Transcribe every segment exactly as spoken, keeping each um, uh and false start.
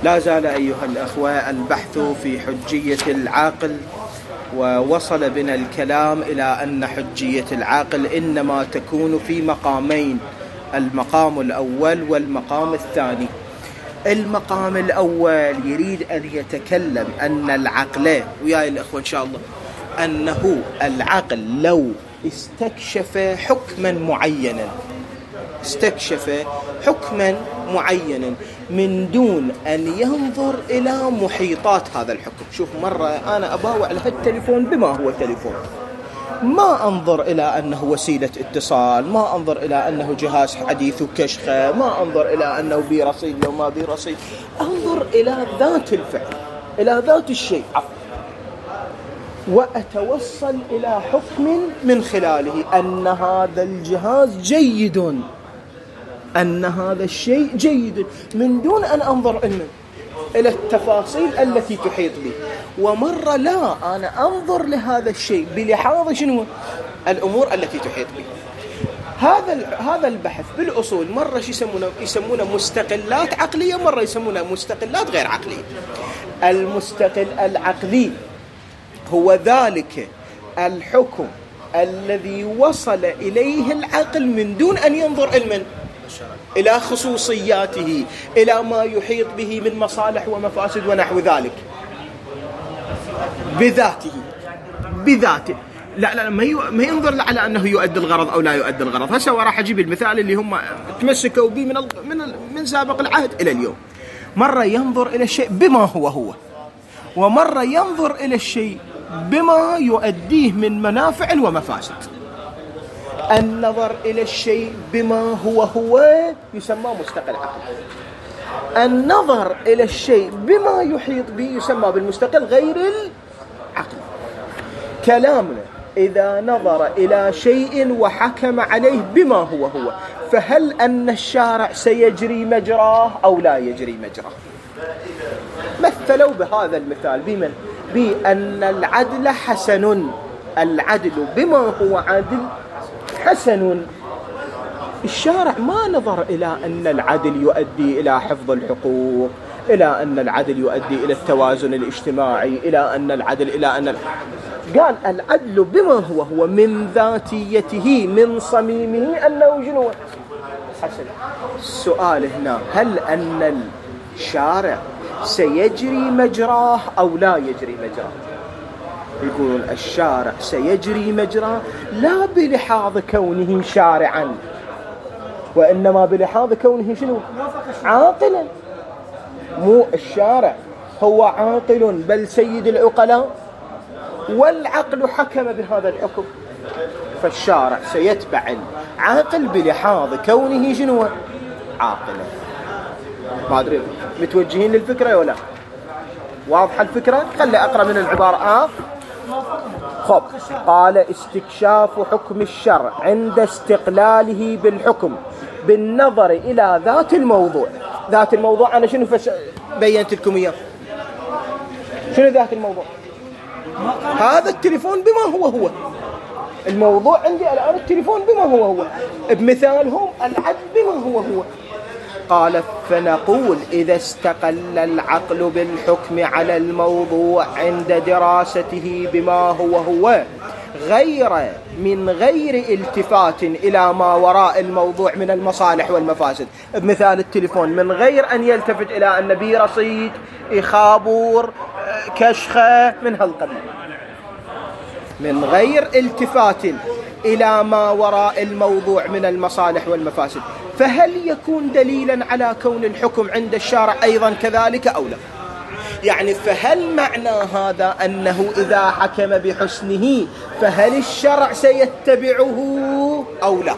لا زال أيها الأخوة البحث في حجية العاقل، ووصل بنا الكلام إلى أن حجية العاقل إنما تكون في مقامين: المقام الأول والمقام الثاني. المقام الأول يريد أن يتكلم أن العقل، وياي الأخوة إن شاء الله، أنه العقل لو استكشف حكما معينا استكشف حكما معينا من دون أن ينظر إلى محيطات هذا الحكم. شوف، مرة أنا أباوع لهالتليفون بما هو تليفون، ما أنظر إلى أنه وسيلة اتصال، ما أنظر إلى أنه جهاز حديث كشخة، ما أنظر إلى أنه بي رصيد لو ما بي رصيد، أنظر إلى ذات الفعل، إلى ذات الشيء، وأتوصل إلى حكم من خلاله أن هذا الجهاز جيد، أن هذا الشيء جيد، من دون أن أنظر إلى التفاصيل التي تحيط بي. ومرة لا، أنا أنظر لهذا الشيء بلحاظ شنو؟ الأمور التي تحيط بي. هذا هذا البحث بالأصول مرة يسمونه يسمونه مستقلات عقلية، مرة يسمونه مستقلات غير عقلية. المستقل العقلي هو ذلك الحكم الذي وصل إليه العقل من دون أن ينظر إلى إلى خصوصياته، إلى ما يحيط به من مصالح ومفاسد ونحو ذلك، بذاته بذاته لا لا ما ما ينظر على أنه يؤدي الغرض أو لا يؤدي الغرض. هسه وراح أجيب المثال اللي هم تمسكوا به من من من سابق العهد إلى اليوم. مرة ينظر إلى الشيء بما هو هو، ومرة ينظر إلى الشيء بما يؤديه من منافع ومفاسد. النظر إلى الشيء بما هو هو يسمى مستقل عقلي. النظر إلى الشيء بما يحيط به يسمى بالمستقل غير العقلي. كلامنا إذا نظر إلى شيء وحكم عليه بما هو هو، فهل أن الشارع سيجري مجراه أو لا يجري مجراه؟ مثلوا بهذا المثال بمن؟ بأن العدل حسن. العدل بما هو عدل حسن. الشارع ما نظر إلى أن العدل يؤدي إلى حفظ الحقوق، إلى أن العدل يؤدي إلى التوازن الاجتماعي، إلى أن العدل إلى أن ال... قال العدل بما هو هو من ذاتيته، من صميمه، أنه جنو حسن. السؤال هنا: هل أن الشارع سيجري مجراه أو لا يجري مجراه؟ يقولون الشارع سيجري مجراه لا بلحاظ كونه شارعا، وإنما بلحاظ كونه شنو؟ عاقلا. مو الشارع هو عاقل بل سيد العقلاء، والعقل حكم بهذا الحكم، فالشارع سيتبع العاقل بلحاظ كونه شنو؟ عاقلا. ما أدري متوجهين للفكرة ولا؟ واضحة الفكرة؟ خلي أقرأ من العبارة. آه خب قال: استكشاف حكم الشرع عند استقلاله بالحكم بالنظر إلى ذات الموضوع. ذات الموضوع أنا شنو فش... بينت لكم إياه؟ شنو ذات الموضوع؟ هذا التليفون بما هو هو. الموضوع عندي الآن التليفون بما هو هو، بمثالهم العدل بما هو هو. قال: فنقول إذا استقل العقل بالحكم على الموضوع عند دراسته بما هو هو غير من غير التفات إلى ما وراء الموضوع من المصالح والمفاسد، بمثال التليفون، من غير أن يلتفت إلى أن بي رصيد، إخابور، كشخة من هالقبيل، من غير التفات إلى ما وراء الموضوع من المصالح والمفاسد، فهل يكون دليلا على كون الحكم عند الشارع أيضا كذلك أو لا؟ يعني فهل معنى هذا أنه إذا حكم بحسنه فهل الشرع سيتبعه أو لا؟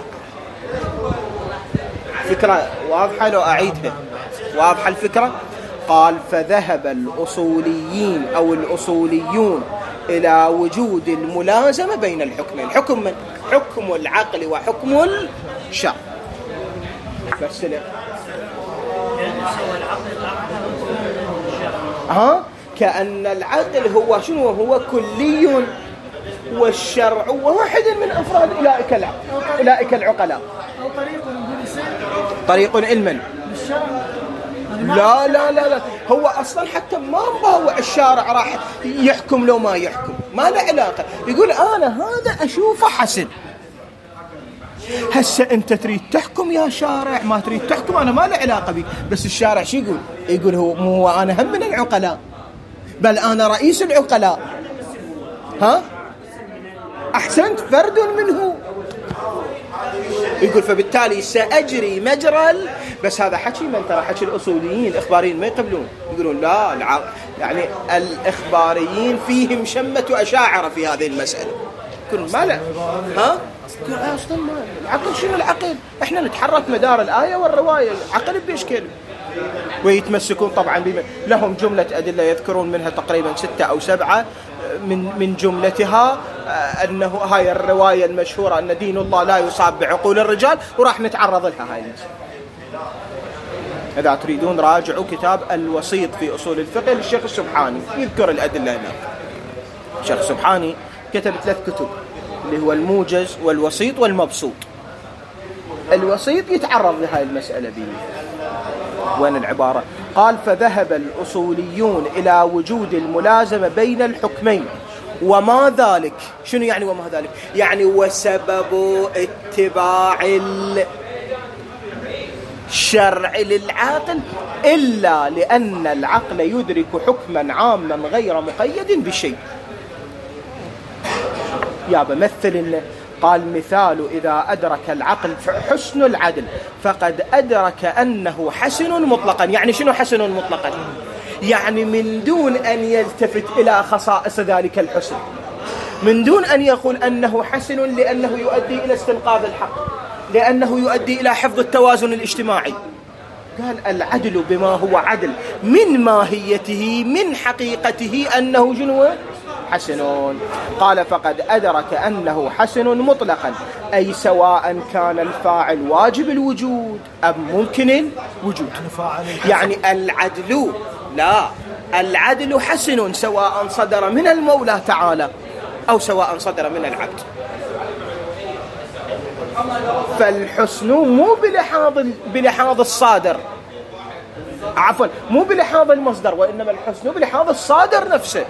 فكرة واضحة لو أعيدها؟ واضحة الفكرة؟ قال: فذهب الأصوليين أو الأصوليون إلى وجود الملازمة بين الحكمين. حكم من؟ حكم العقل وحكم الشرع. بس لا ها كأن العقل هو شنو؟ هو كلي، والشرع واحد من أفراد أولئك العقل أولئك العقلاء. أو طريق طريق علما لا لا لا لا هو أصلا حتى ما مباوع الشارع راح يحكم لو ما يحكم، ما له علاقة. يقول أنا هذا أشوفه حسن. هسه أنت تريد تحكم يا شارع، ما تريد تحكم أنا ما له علاقة بك. بس الشارع شو يقول؟ يقول هو مو هو أنا هم من العقلاء، بل أنا رئيس العقلاء. ها أحسنت، فرد منه. يقول فبالتالي سأجري مجرى. بس هذا حكي من ترى حكي الأصوليين الإخباريين ما يقبلون، يقولون لا الع... يعني الإخباريين فيهم شمة أشاعرة في هذه المسألة. يقولون ما لا ها أصلا ما العقل شنو العقل؟ إحنا نتحرك مدار الآية والرواية، العقل بيشكل. ويتمسكون طبعا بما لهم جملة أدلة يذكرون منها تقريبا ستة أو سبعة، من من جملتها أنه هاي الرواية المشهورة أن دين الله لا يصاب بعقول الرجال، وراح نتعرض لها هاي المسألة. إذا تريدون راجعوا كتاب الوسيط في أصول الفقه للشيخ السبحاني، يذكر الأدلة هناك. الشيخ السبحاني كتب ثلاث كتب اللي هو الموجز والوسيط والمبسوط. الوسيط يتعرض لهاي المسألة به. وين العبارة؟ قال فذهب الأصوليون إلى وجود الملازمة بين الحكمين، وما ذلك. شنو يعني وما ذلك؟ يعني وسبب اتباع الشرع للعاقل إلا لأن العقل يدرك حكما عاما غير مقيد بشيء. يا بمثل قال مثال إذا أدرك العقل حسن العدل فقد أدرك أنه حسن مطلقا. يعني شنو حسن مطلقا؟ يعني من دون أن يلتفت إلى خصائص ذلك الحسن، من دون أن يقول أنه حسن لأنه يؤدي إلى استنقاذ الحق، لأنه يؤدي إلى حفظ التوازن الاجتماعي. قال العدل بما هو عدل من ماهيته من حقيقته أنه جنوة حسن. قال فقد أدرك أنه حسن مطلقا، أي سواء كان الفاعل واجب الوجود أم ممكن الوجود. يعني العدل لا العدل حسن سواء صدر من المولى تعالى أو سواء صدر من العبد. فالحسن مو بلحاظ بلحاظ الصادر، عفوا مو بلحاظ المصدر، وإنما الحسن بلحاظ الصادر نفسه.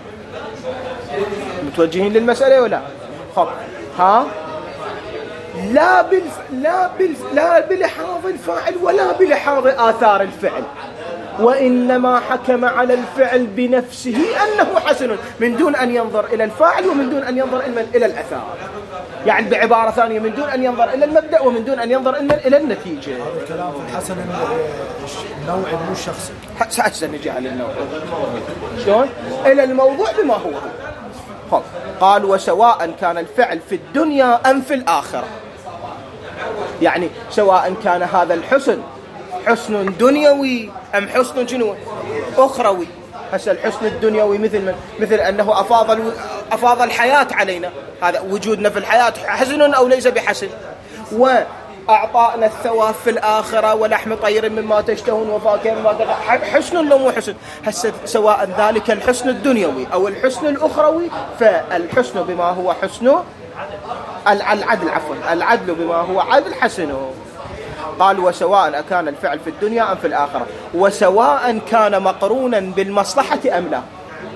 متوجهين للمسألة ولا؟ خب ها لا بالف... لا بالف... لا بلحاظ الفاعل ولا بلحاظ آثار الفعل، وإنما حكم على الفعل بنفسه أنه حسن من دون أن ينظر إلى الفاعل ومن دون أن ينظر إلى الأثار. يعني بعبارة ثانية من دون أن ينظر إلى المبدأ ومن دون أن ينظر إلى النتيجة. هذا الكلام في الحسن النوعي مو الشخصي. سأجزل نجي على النوع شلون؟ إلى الموضوع بما هو. خب قال وسواء كان الفعل في الدنيا أم في الآخرة. يعني سواء كان هذا الحسن حسن دنيوي أم حسن جنوي أخروي. هسه الحسن الدنيوي مثل من؟ مثل أنه أفاض الو... أفاض الحياة علينا، هذا وجودنا في الحياة حسن أو ليس بحسن، وأعطانا الثواب في الآخرة ولحم طير مما تشتهون وفاكهة مما تشتهون، حسن لو مو حسن. هسه سواء ذلك الحسن الدنيوي أو الحسن الأخروي، فالحسن بما هو حسن العدل عفوا العدل بما هو عدل حسنه. قال وسواء كان الفعل في الدنيا أم في الآخرة، وسواء كان مقرونا بالمصلحة أم لا.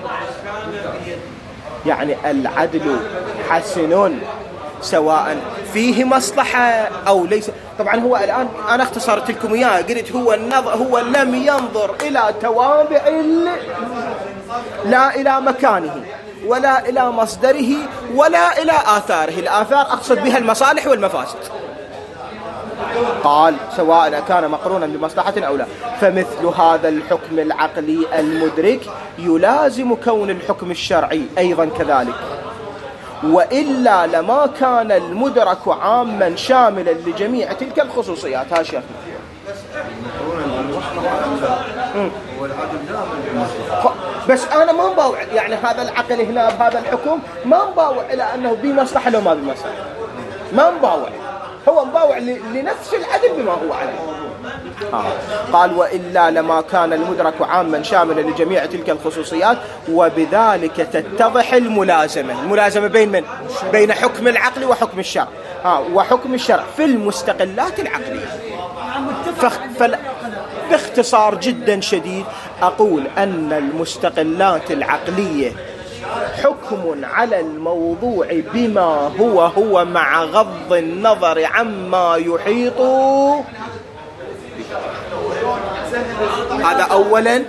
يعني العدل حسن سواء فيه مصلحة أو ليس. طبعا هو الآن أنا اختصرت لكم إياه، قلت هو النظر هو لم ينظر إلى توابع لا إلى مكانه ولا إلى مصدره ولا إلى آثاره. الآثار أقصد بها المصالح والمفاسد. قال سواء كان مقرونا بمصلحة أو لا، فمثل هذا الحكم العقلي المدرك يلازم كون الحكم الشرعي أيضا كذلك، وإلا لما كان المدرك عاما شاملا لجميع تلك الخصوصيات. ها شيخ بس أنا ما مباوع يعني هذا العقل هنا بهذا الحكم ما مباوع إلى أنه بمصلحة لو ما بمصلحة، ما مباوع، هو مباوع لنفس العدل بما هو عليه. آه. قال وإلا لما كان المدرك عاما شاملا لجميع تلك الخصوصيات، وبذلك تتضح الملازمة. الملازمة بين من؟ بين حكم العقل وحكم الشرع. آه. وحكم الشرع في المستقلات العقلية. فخ... فل... باختصار جدا شديد أقول أن المستقلات العقلية حكم على الموضوع بما هو هو مع غض النظر عما يحيط. هذا أولا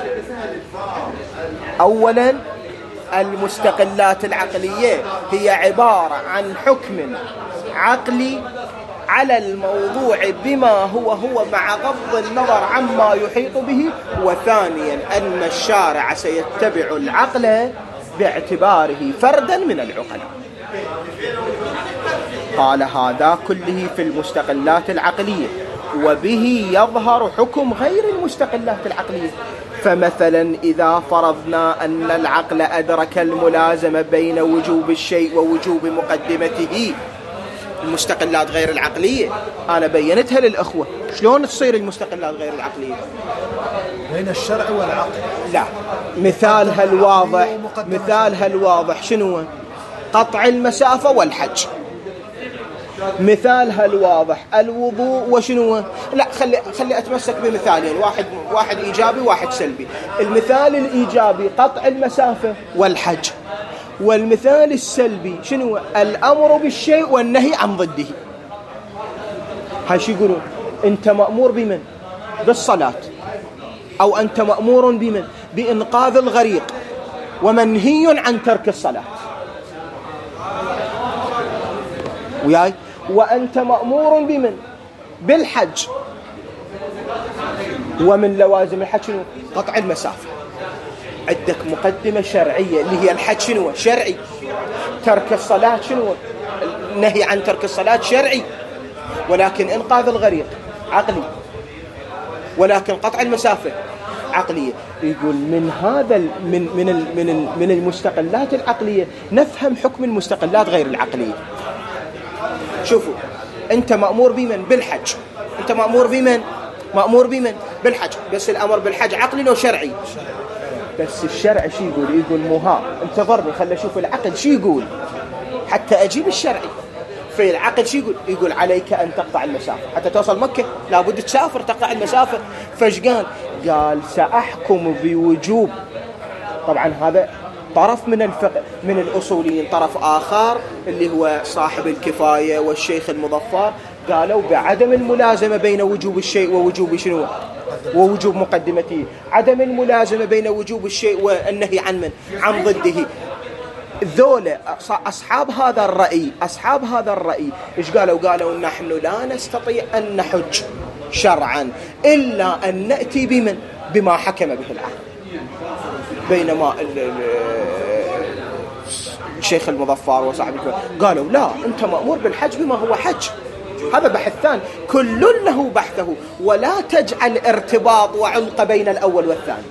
أولا المستقلات العقلية هي عبارة عن حكم عقلي على الموضوع بما هو هو مع غض النظر عما يحيط به. وثانيا أن الشارع سيتبع العقل باعتباره فردا من العقلاء. قال هذا كله في المستقلات العقلية، وبه يظهر حكم غير المستقلات العقلية. فمثلا إذا فرضنا أن العقل أدرك الملازمة بين وجوب الشيء ووجوب مقدمته، المستقلات غير العقلية أنا بينتها للأخوة شلون تصير المستقلات غير العقلية بين الشرع والعقل. لا، مثالها الواضح مثالها الواضح شنو؟ قطع المسافة والحج. مثالها الواضح الوضوء وشنو؟ لا، خلي خلي أتمسك بمثالين، واحد واحد إيجابي واحد سلبي. المثال الإيجابي قطع المسافة والحج، والمثال السلبي شنو؟ الأمر بالشيء والنهي عن ضده. هاي شو يقولون؟ أنت مأمور بمن؟ بالصلاة، أو أنت مأمور بمن؟ بإنقاذ الغريق، ومنهي عن ترك الصلاة. وياي؟ وأنت مأمور بمن؟ بالحج، ومن لوازم الحج شنو؟ قطع المسافة. عندك مقدمة شرعية اللي هي الحج شنو؟ شرعي. ترك الصلاة شنو؟ النهي عن ترك الصلاة شرعي. ولكن إنقاذ الغريق عقلي، ولكن قطع المسافة عقلية. يقول من هذا من من من من المستقلات العقلية نفهم حكم المستقلات غير العقلية. شوفوا، أنت مأمور بمن؟ بالحج. أنت مأمور بمن؟ مأمور بمن؟ بالحج. بس الأمر بالحج عقلي لو شرعي؟ بس الشرع شو يقول؟ يقول مو ها، انتظرني خلي أشوف العقل شو يقول حتى أجيب الشرعي. في العقل شو يقول؟ يقول عليك أن تقطع المسافة حتى توصل مكة، لابد تسافر تقطع المسافة. فايش قال؟ قال سأحكم بوجوب. طبعا هذا طرف من الفقه من الأصوليين، طرف آخر اللي هو صاحب الكفاية والشيخ المظفر قالوا بعدم الملازمة بين وجوب الشيء ووجوب شنو؟ ووجوب مقدمته. عدم الملازمة بين وجوب الشيء والنهي عن من؟ عن ضده. ذولا أصحاب هذا الرأي أصحاب هذا الرأي إيش قالوا؟ قالوا نحن لا نستطيع أن نحج شرعا إلا أن نأتي بمن؟ بما حكم به العقل. بينما الشيخ المظفر وصاحب الكفاية قالوا لا، أنت مأمور بالحج بما هو حج. هذا بحث ثاني، كل له بحثه، ولا تجعل ارتباط وعلق بين الأول والثاني.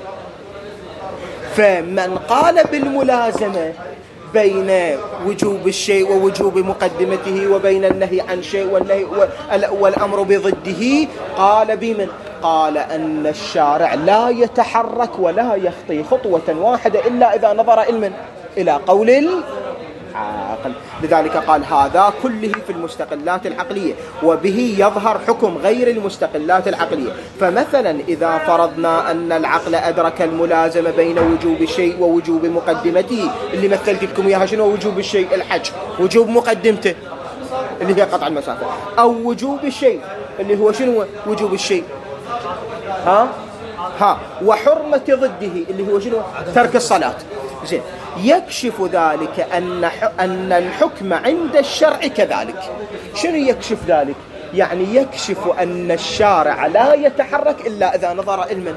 فمن قال بالملازمة بين وجوب الشيء ووجوب مقدمته وبين النهي عن شيء والنهي والأمر بضده، قال بمن؟ قال أن الشارع لا يتحرك ولا يخطي خطوة واحدة إلا إذا نظر إلمن؟ إلى قول العاقل. لذلك قال هذا كله في المستقلات العقلية، وبه يظهر حكم غير المستقلات العقلية. فمثلا إذا فرضنا أن العقل أدرك الملازمة بين وجوب الشيء ووجوب مقدمته، اللي مثلت لكم إياها شنو؟ وجوب الشيء الحج، وجوب مقدمته اللي هي قطع المسافة، أو وجوب الشيء اللي هو شنو؟ وجوب الشيء ها ها وحرمة ضده اللي هو شنو؟ ترك الصلاة. زين، يكشف ذلك أن أن الحكم عند الشرع كذلك. شنو يكشف ذلك؟ يعني يكشف أن الشارع لا يتحرك إلا إذا نظر إلمن؟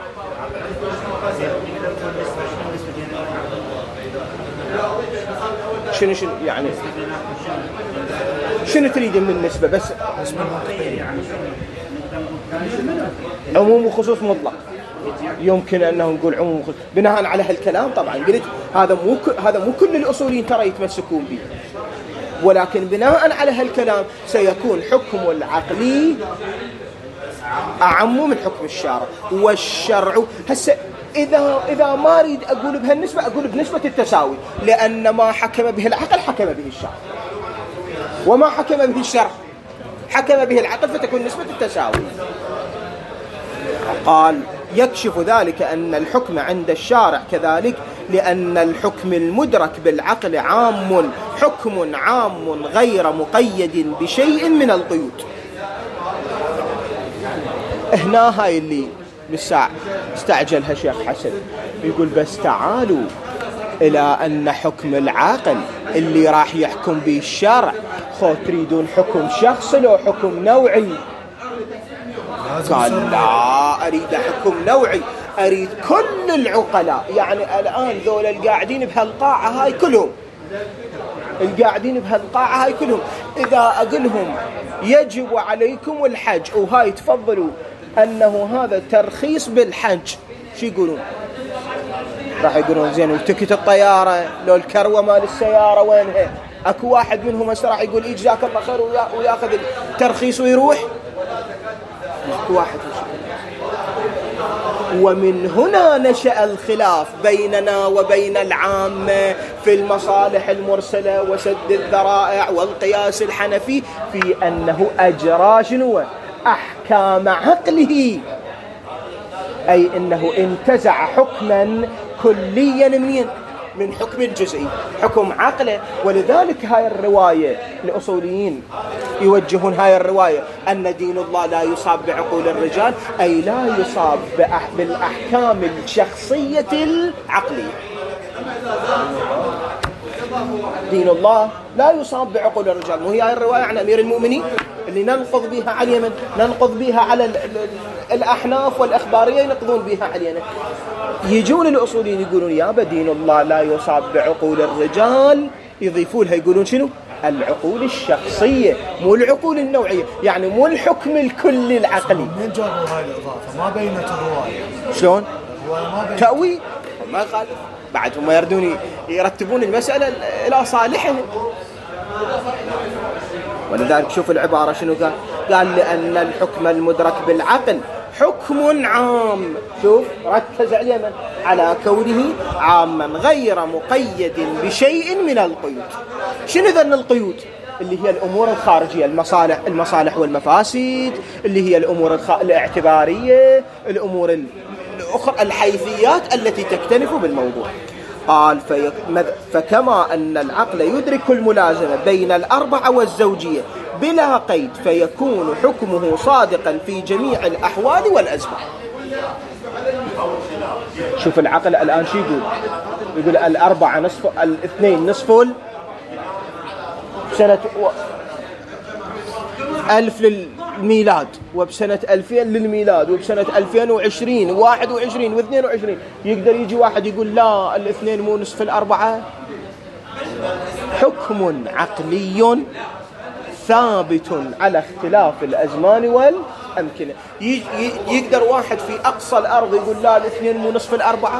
شنو شنو يعني شنو تريد من النسبة؟ بس عموم وخصوص مطلق. يمكن أنه نقول عموم وخصوص بناء على هالكلام. طبعا قلت هذا مو هذا مو كل الأصوليين ترى يتمسكون به، ولكن بناء على هالكلام سيكون حكم العقلي أعم من حكم الشارع. والشرع هسه إذا إذا ما أريد أقول بهالنسبة أقول بنسبة التساوي، لأن ما حكم به العقل حكم به الشرع، وما حكم به الشرع حكم به العقل، فتكون نسبة التساوي. قال يكشف ذلك أن الحكم عند الشارع كذلك، لأن الحكم المدرك بالعقل عام، حكم عام غير مقيد بشيء من القيود. هنا هاي اللي بالساعة استعجلها شيخ حسن، يقول بس تعالوا إلى أن حكم العقل اللي راح يحكم به الشرع، خو تريدون حكم شخصي لو حكم نوعي؟ قال لا، أريد حكم نوعي، أريد كل العقلاء. يعني الآن ذول القاعدين بهالقاعة هاي كلهم، القاعدين بهالقاعة هاي كلهم، إذا أقولهم يجب عليكم الحج وهاي تفضلوا أنه هذا ترخيص بالحج، شو يقولون؟ راح يقولون زين وتكت الطيارة لو الكروة مال السيارة وينها؟ أكو واحد منهم هسه راح يقول إيش جزاك الله خير وياخذ الترخيص ويروح؟ أكو واحد مش. ومن هنا نشأ الخلاف بيننا وبين العامة في المصالح المرسلة وسد الذرائع والقياس الحنفي، في أنه أجرى شنو؟ أحكام عقله، أي أنه انتزع حكما كليا منين؟ من حكم الجزئي، حكم عقله. ولذلك هاي الرواية الأصوليين يوجهون هاي الرواية أن دين الله لا يصاب بعقول الرجال، أي لا يصاب بالأحكام الشخصية العقلية. دين الله لا يصاب بعقول الرجال. مو هي هاي الرواية عن أمير المؤمنين اللي ننقض بها على اليمن، ننقض بها على الأحناف والأخبارية ينقضون بها على اليمن. يجون الأصوليين يقولون يا دين الله لا يصاب بعقول الرجال، يضيفون لها يقولون شنو؟ العقول الشخصية، مو العقول النوعية، يعني مو الحكم الكلي العقلي. من جابوا هاي الإضافة؟ ما بينت الرواية. شلون؟ ما تأويل، ما قال بعد هم يردون يرتبون المسألة إلى صالحهم. ولذلك شوف العبارة شنو قال؟ قال لأن الحكم المدرك بالعقل حكم عام، شوف ركز عليه من على كونه عاما غير مقيد بشيء من القيود. شنو ذن القيود؟ اللي هي الأمور الخارجية، المصالح المصالح والمفاسد، اللي هي الأمور الخ... الاعتبارية، الأمور الأخرى، الحيثيات التي تكتنف بالموضوع. قال في... فكما أن العقل يدرك الملازمة بين الأربعة والزوجية بلا قيد، فيكون حكمه صادقا في جميع الأحوال والأزمان. شوف العقل الآن شو يقول؟ يقول الأربعة نصف، الاثنين نصف سنة ألف للميلاد، وبسنة ألفين للميلاد، وبسنة ألفين وعشرين واحد وعشرين واثنين وعشرين. يقدر يجي واحد يقول لا الاثنين مو نصف الأربعة؟ حكم عقلي ثابت على اختلاف الأزمان والأمكنة. يقدر واحد في أقصى الأرض يقول لا الاثنين مو نصف الأربعة؟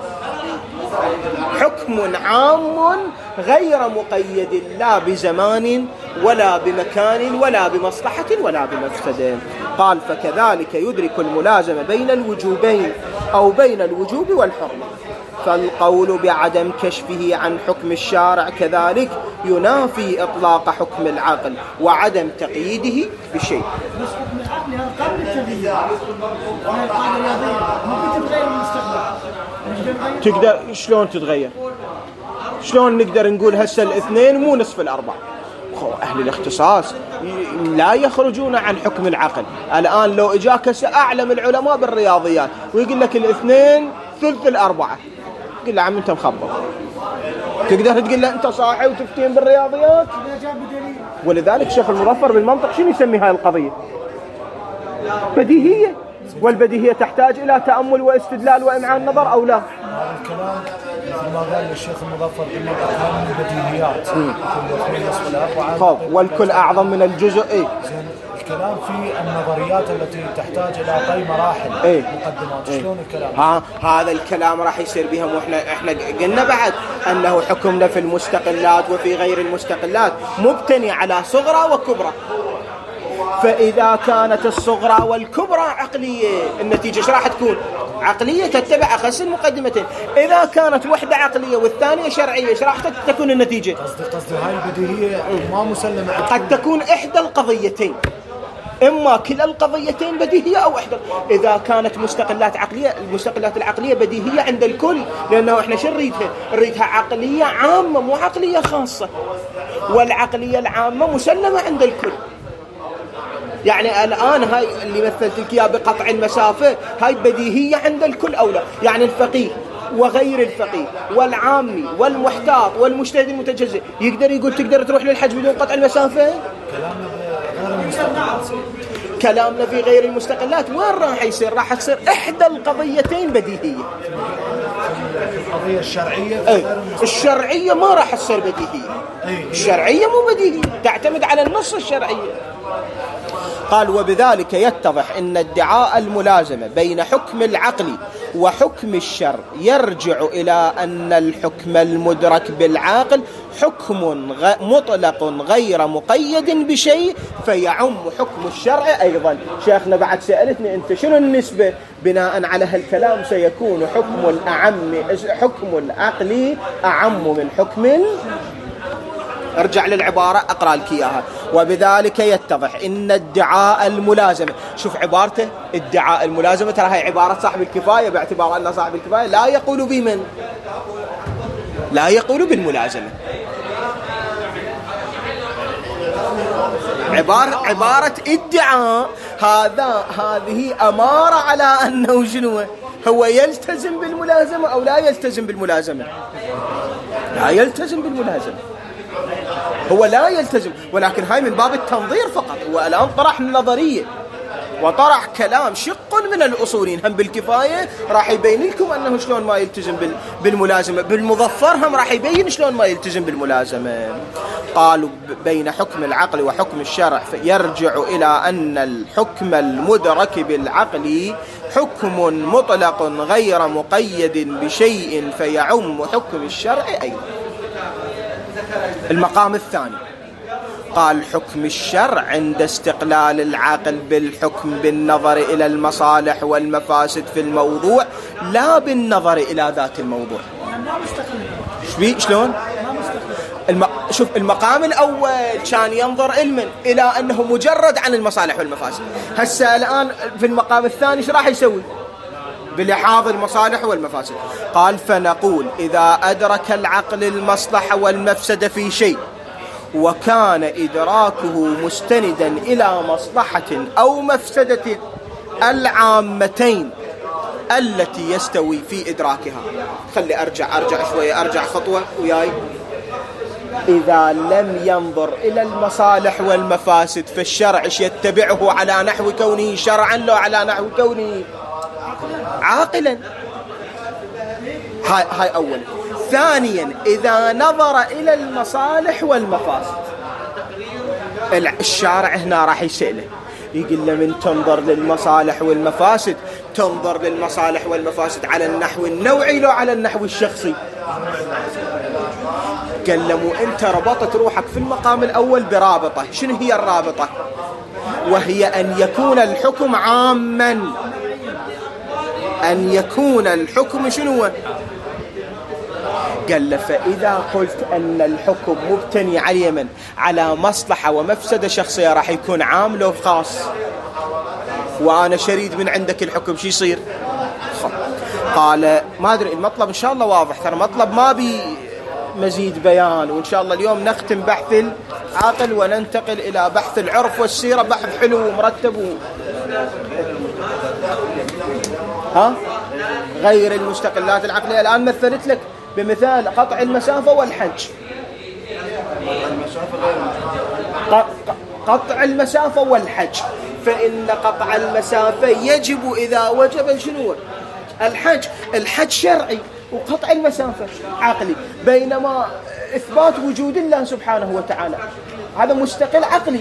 حكم عام غير مقيد لا بزمان ولا بمكان ولا بمصلحة ولا بمفسدة. قال فكذلك يدرك الملازمة بين الوجوبين أو بين الوجوب والحرمة. فالقول بعدم كشفه عن حكم الشارع كذلك ينافي إطلاق حكم العقل وعدم تقييده بشيء. بس حكم العقل هذا قبل التغيير، وهي القاعدة الرياضية ممكن تتغير المستقبل. تقدر شلون تتغير؟ شلون نقدر نقول هسه الاثنين مو نصف الأربعة؟ أهل الاختصاص لا يخرجون عن حكم العقل. الآن لو إجاك أعلم العلماء بالرياضيات ويقول لك الاثنين ثلث الأربعة، قل له عم أنت مخبط. تقدر تقول له أنت صاحي وتفتين بالرياضيات؟ ولذلك شيخ المظفر بالمنطق شنو يسمي هاي القضية؟ بديهية، والبديهية تحتاج إلى تأمل واستدلال وإمعان نظر أو لا؟ هذا الكلام ما قال الشيخ المظفر بالمنطق هذا من البديهيات. كل نصف الأربعة خب والكل أعظم من الجزء. إيه؟ الكلام في النظريات التي تحتاج إلى طي مراحل. إيه؟ مقدمات. إيه؟ شلون الكلام؟ ها هذا الكلام راح يصير بها. وإحنا إحنا قلنا بعد أنه حكمنا في المستقلات وفي غير المستقلات مبتني على صغرى وكبرى. فإذا كانت الصغرى والكبرى عقلية، النتيجة ايش راح تكون؟ عقلية تتبع أخص المقدمتين. إذا كانت وحدة عقلية والثانية شرعية ايش راح تكون النتيجة؟ قصدي قصدي هاي البديهية ما مسلمة. قد تكون إحدى القضيتين. إما كلا القضيتين بديهية أو إحدى. إذا كانت مستقلات عقلية، المستقلات العقلية بديهية عند الكل، لأنه إحنا شو نريدها؟ نريدها عقلية عامة مو عقلية خاصة، والعقلية العامة مسلمة عند الكل. يعني الآن هاي اللي مثلت لك إياه بقطع المسافة هاي بديهية عند الكل أو لا؟ يعني الفقيه وغير الفقيه والعامي والمحتاط والمجتهد المتجزئ يقدر يقول تقدر تروح للحج بدون قطع المسافة؟ كلامنا في غير المستقلات وين راح يصير؟ راح تصير إحدى القضيتين بديهية. القضية الشرعية أي. الشرعية ما راح تصير بديهية. الشرعية مو بديهية، تعتمد على النص الشرعية. قال وبذلك يتضح أن ادعاء الملازمة بين حكم العقل وحكم الشرع يرجع إلى أن الحكم المدرك بالعاقل حكم مطلق غير مقيد بشيء فيعم حكم الشرع أيضا. شيخنا بعد سألتني أنت شنو النسبة؟ بناء على هالكلام سيكون حكم الأعم حكم العقل أعم من حكم. ارجع للعبارة أقرأ لك إياها. وبذلك يتضح إن ادعاء الملازمة، شوف عبارته ادعاء الملازمة، ترى هاي عبارة صاحب الكفاية، باعتبار أن صاحب الكفاية لا يقول بمن؟ لا يقول بالملازمة. عبارة عبارة ادعاء هذا هذه أمارة على أنه شنو هو يلتزم بالملازمة أو لا يلتزم بالملازمة. لا يلتزم بالملازمة، هو لا يلتزم، ولكن هاي من باب التنظير فقط. هو الآن طرح النظرية وطرح كلام شق من الأصولين، هم بالكفاية راح يبين لكم أنه شلون ما يلتزم بالملازمة، بالمظفر هم راح يبين شلون ما يلتزم بالملازمة. قالوا بين حكم العقل وحكم الشرع يرجع إلى أن الحكم المدرك بالعقل حكم مطلق غير مقيد بشيء فيعم حكم الشرع أيضا. المقام الثاني قال حكم الشرع عند استقلال العقل بالحكم بالنظر إلى المصالح والمفاسد في الموضوع لا بالنظر إلى ذات الموضوع. شبي شلون؟ الم... شوف المقام الأول كان ينظر علما إلى أنه مجرد عن المصالح والمفاسد، هسه الآن في المقام الثاني ايش راح يسوي؟ بلحاظ المصالح والمفاسد. قال فنقول إذا أدرك العقل المصلحة والمفسدة في شيء وكان إدراكه مستندا إلى مصلحة أو مفسدة العامتين التي يستوي في إدراكها. خلي أرجع أرجع شوية أرجع خطوة وياي. إذا لم ينظر إلى المصالح والمفاسد فالشرع يتبعه على نحو كونه شرعا لو على نحو كونه عاقلا. هاي هاي أولا. ثانيا إذا نظر إلى المصالح والمفاسد الشارع هنا راح يسأله يقول له من تنظر للمصالح والمفاسد تنظر للمصالح والمفاسد على النحو النوعي لو على النحو الشخصي؟ قال له مو أنت ربطت روحك في المقام الأول برابطة. شنو هي الرابطة؟ وهي أن يكون الحكم عاما، أن يكون الحكم شنو؟ قال له فإذا قلت أن الحكم مبتني على اليمن على مصلحة ومفسدة شخصية راح يكون عام لو خاص، وأنا شريد من عندك الحكم شي يصير؟ قال ما أدري المطلب إن شاء الله واضح، ترى مطلب ما بي مزيد بيان، وإن شاء الله اليوم نختم بحث العقل وننتقل إلى بحث العرف والسيرة، بحث حلو ومرتب و... ها غير المستقلات العقلية. الآن مثلت لك بمثال قطع المسافة والحج. قطع المسافة والحج، فإن قطع المسافة يجب إذا وجب شنو؟ الحج. الحج شرعي وقطع المسافة عقلي، بينما إثبات وجود الله سبحانه وتعالى هذا مستقل عقلي.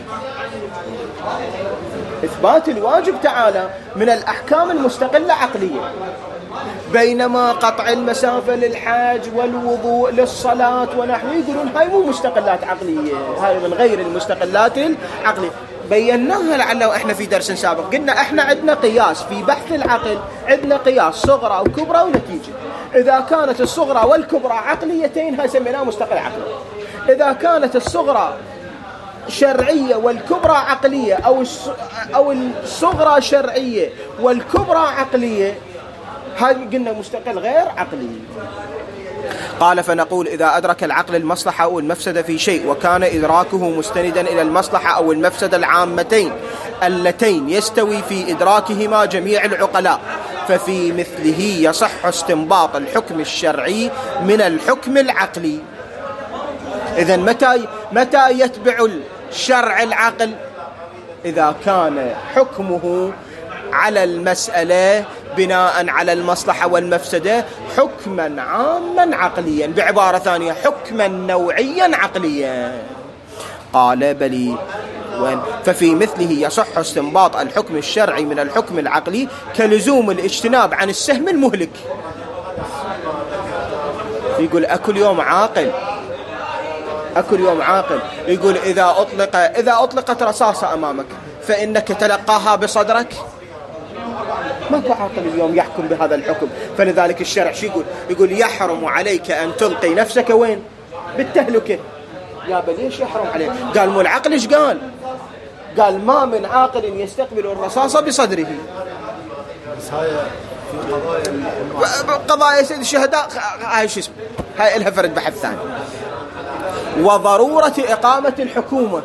إثبات الواجب تعالى من الأحكام المستقلة عقلية، بينما قطع المسافة للحاج والوضوء للصلاة ونحو يقولون هاي مو مستقلات عقلية، هاي من غير المستقلات العقلية. بيناها لعله احنا في درس سابق قلنا احنا عندنا قياس في بحث العقل، عندنا قياس صغرى وكبرى ونتيجة. إذا كانت الصغرى والكبرى عقليتين هاي سميناها مستقل عقلي. إذا كانت الصغرى شرعية والكبرى عقلية، أو أو الصغرى شرعية والكبرى عقلية، هذه قلنا مستقل غير عقلي. قال فنقول إذا أدرك العقل المصلحة أو المفسدة في شيء وكان إدراكه مستندا إلى المصلحة أو المفسدة العامتين اللتين يستوي في إدراكهما جميع العقلاء، ففي مثله يصح استنباط الحكم الشرعي من الحكم العقلي. إذن متى متى يتبع الشرع العقل؟ إذا كان حكمه على المسألة بناء على المصلحة والمفسدة حكما عاما عقليا، بعبارة ثانية حكما نوعيا عقليا. قال بلي وين؟ ففي مثله يصح استنباط الحكم الشرعي من الحكم العقلي كلزوم الاجتناب عن السهم المهلك. يقول أكل يوم عاقل، أكل يوم عاقل. يقول إذا أطلق إذا أطلقت رصاصة أمامك فإنك تلقاها بصدرك. ماكو عاقل اليوم يحكم بهذا الحكم. فلذلك الشرع شو يقول؟ يقول يحرم عليك أن تلقي نفسك وين؟ بالتهلكة. يا بل ليش يحرم عليك؟ قال مو العقل ايش قال؟ قال ما من عاقل يستقبل الرصاصة بصدره. بس هاي في قضايا قضايا سيد الشهداء، هاي شو اسمه، هاي لها فرد بحث ثاني. وضرورة إقامة الحكومة،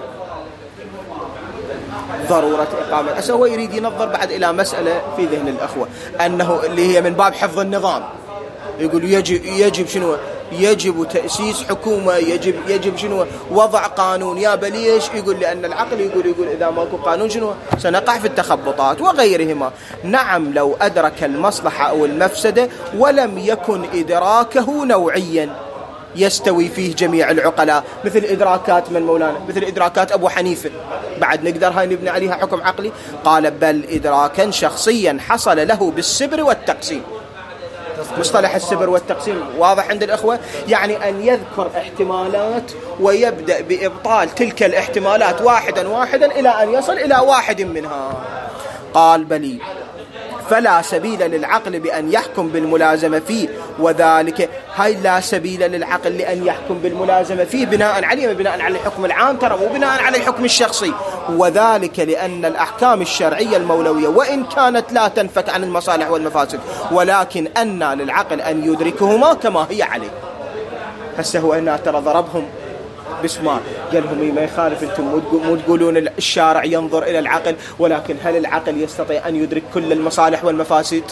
ضرورة إقامة. أسا هو يريد ينظر بعد إلى مسألة في ذهن الأخوة أنه اللي هي من باب حفظ النظام. يقول يجب يجب شنو؟ يجب تأسيس حكومة، يجب يجب شنو؟ وضع قانون. يا بليش؟ يقول لأن العقل يقول يقول إذا ماكو قانون شنو؟ سنقع في التخبطات وغيرهما. نعم لو أدرك المصلحة أو المفسدة ولم يكن إدراكه نوعيا يستوي فيه جميع العقلاء، مثل إدراكات من مولانا، مثل إدراكات أبو حنيفة، بعد نقدر هاي نبني عليها حكم عقلي؟ قال بل إدراكا شخصيا حصل له بالسبر والتقسيم. مصطلح السبر والتقسيم واضح عند الأخوة؟ يعني أن يذكر احتمالات ويبدأ بإبطال تلك الاحتمالات واحدا واحدا إلى أن يصل إلى واحد منها. قال بلي فلا سبيل للعقل بأن يحكم بالملازمة فيه، وذلك هاي لا سبيل للعقل لأن يحكم بالملازمة فيه بناء عليه، بناء على الحكم العام ترى، وبناء على الحكم الشخصي. وذلك لأن الأحكام الشرعية المولوية وإن كانت لا تنفك عن المصالح والمفاسد، ولكن أن للعقل أن يدركهما كما هي عليه. هسه هو هنا ترى ضربهم بسمار، قال لهم ما يخالف، انتم مو تقولون الشارع ينظر إلى العقل، ولكن هل العقل يستطيع أن يدرك كل المصالح والمفاسد؟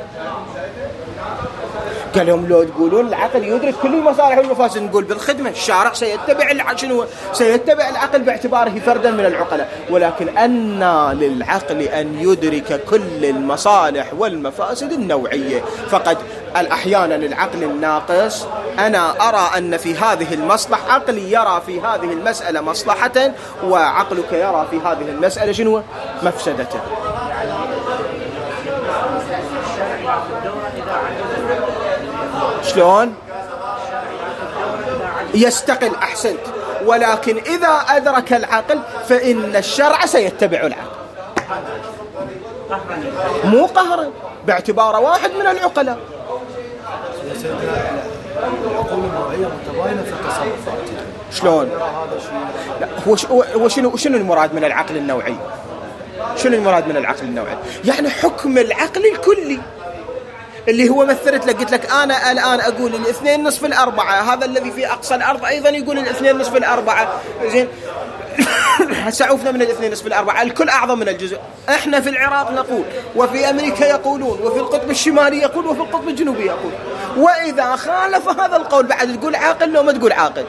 قال لهم لو تقولون العقل يدرك كل المصالح والمفاسد نقول بالخدمة، الشارع سيتبع العقل سيتبع العقل باعتباره فردا من العقلاء، ولكن أن للعقل أن يدرك كل المصالح والمفاسد النوعية. فقد أحيانا العقل الناقص أنا أرى أن في هذه المصلحة، عقلي يرى في هذه المسألة مصلحة وعقلك يرى في هذه المسألة شنو؟ مفسدته. شلون؟ يستقل، أحسنت. ولكن إذا أدرك العقل فإن الشرع سيتبع العقل، مو قهرا، باعتبار واحد من العقلاء. العقول النوعية متباينة في التصرفات. شلون؟ لا هو هو شنو شنو المراد من العقل النوعي؟ شنو المراد من العقل النوعي؟ يعني حكم العقل الكلي اللي هو مثلت لك، قلت لك أنا الآن أقول الاثنين نصف الأربعة، هذا الذي في أقصى الأرض أيضا يقول الاثنين نصف الأربعة، زين سعوفنا من الاثنين نصف الأربعة، الكل أعظم من الجزء. إحنا في العراق نقول، وفي أمريكا يقولون، وفي القطب الشمالي يقول، وفي القطب الجنوبي يقول. وإذا خالف هذا القول بعد تقول عاقل لو ما تقول عاقل،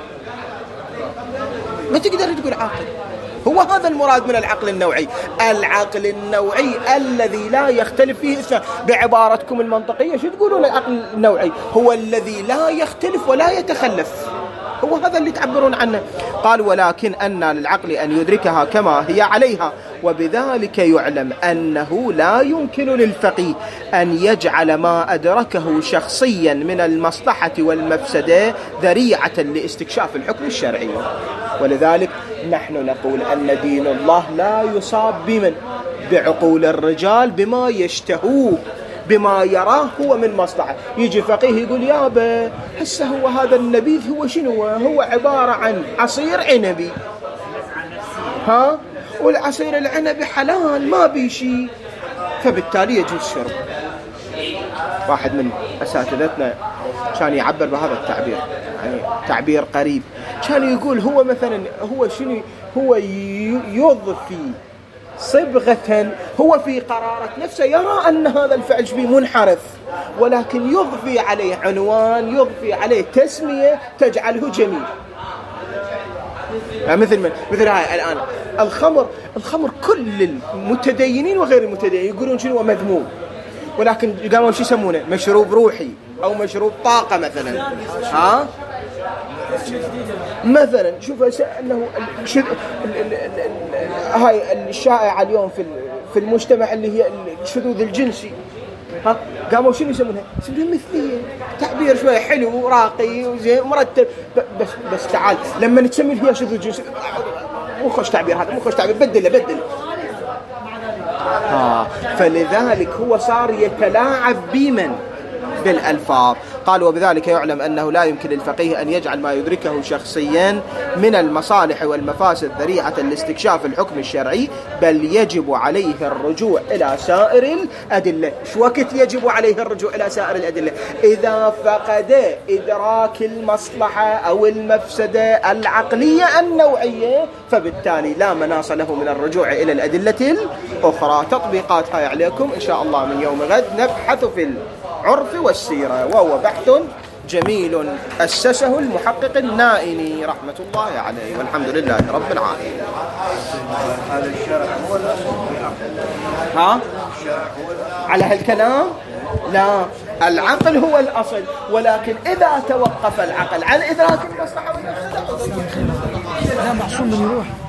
ما تقدر تقول عاقل. هو هذا المراد من العقل النوعي. العقل النوعي الذي لا يختلف فيه اثنان، بعبارتكم المنطقية شو تقولون العقل النوعي؟ هو الذي لا يختلف ولا يتخلف، هو هذا اللي تعبرون عنه. قال ولكن أن للعقل أن يدركها كما هي عليها، وبذلك يعلم أنه لا يمكن للفقيه أن يجعل ما أدركه شخصيا من المصلحة والمفسدة ذريعة لاستكشاف الحكم الشرعي. ولذلك نحن نقول أن دين الله لا يصاب بمن بعقول الرجال بما يشتهوه، بما يراه هو من مصلحة. يجي فقيه يقول يابا هسه هو هذا النبيذ هو شنو؟ هو عبارة عن عصير عنبي، ها، والعصير العنبي حلال ما بي شيء، فبالتالي يجوز شرب. واحد من أساتذتنا كان يعبر بهذا التعبير، يعني تعبير قريب، كان يقول هو مثلا هو شنو هو يضفي صبغة، هو في قرارة نفسه يرى أن هذا الفعل شبيه منحرف، ولكن يضفي عليه عنوان، يضفي عليه تسمية تجعله جميل. يعني مثل من مثل هاي الآن الخمر، الخمر كل المتدينين وغير المتدينين يقولون شنو هو مذموم، ولكن قاموا شو يسمونه؟ مشروب روحي أو مشروب طاقة مثلا. ها مثلا شوف أنه هاي الشائعة اليوم في في المجتمع اللي هي الشذوذ الجنسي، ها قاموا شنو يسمونها؟ يسمونها مثلية، تعبير شوي حلو راقي وزين مرتب، بس بس تعال لما نتسمي فيها شذوذ جنسي مو خوش تعبير، هذا مو خوش تعبير، بدله بدله. آه فلذلك هو صار يتلاعب بمن بالألفاظ. قال وبذلك يعلم أنه لا يمكن للفقيه أن يجعل ما يدركه شخصيا من المصالح والمفاسد ذريعة لاستكشاف الحكم الشرعي، بل يجب عليه الرجوع إلى سائر الأدلة. شو وقت يجب عليه الرجوع إلى سائر الأدلة؟ إذا فقد إدراك المصلحة أو المفسدة العقلية النوعية، فبالتالي لا مناص له من الرجوع إلى الأدلة الأخرى. تطبيقات هاي عليكم إن شاء الله من يوم غد. نبحث في العرف والسيرة، وهو بحث جميل أسسه المحقق النائني رحمة الله عليه، والحمد لله رب العالمين. هذا الشرع هو الأصل. ها على هالكلام؟ لا، العقل هو الأصل، ولكن إذا توقف العقل عن إدراك المصلحة والمفسدة لا معصوم من يروح